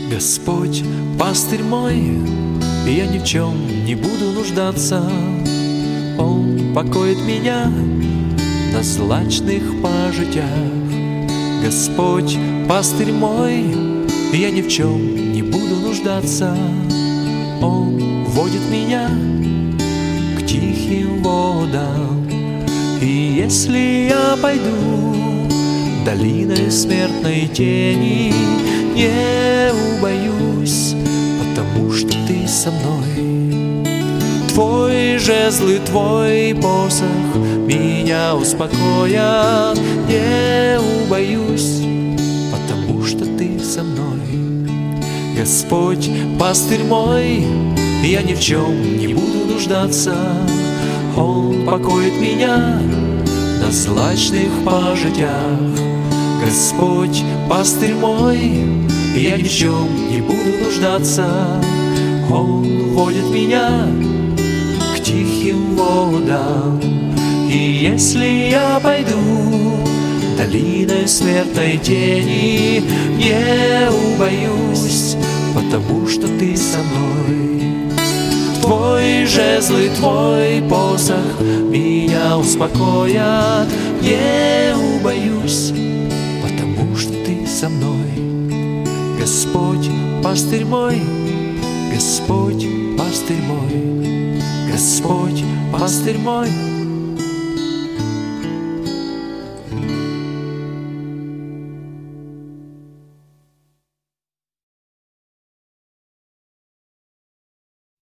Господь, пастырь мой, и я ни в чем не буду нуждаться. Он покоит меня на злачных пажитях. Господь, пастырь мой, и я ни в чем не буду нуждаться. Он водит меня к тихим водам. И если я пойду долиной смертной тени, не убоюсь, потому что ты со мной. Твой жезл и твой посох меня успокоят. Не убоюсь, потому что ты со мной. Господь, пастырь мой, я ни в чем не буду нуждаться. Он покоит меня на злачных пажитях. Господь, пастырь мой, я ни в чем не буду нуждаться. Он водит меня к тихим водам. И если я пойду долиной смертной тени, не убоюсь, потому что ты со мной. Твой жезл и твой посох меня успокоят. Не убоюсь, потому что ты со мной. Господь, пастырь мой, Господь, пастырь мой, Господь, пастырь мой.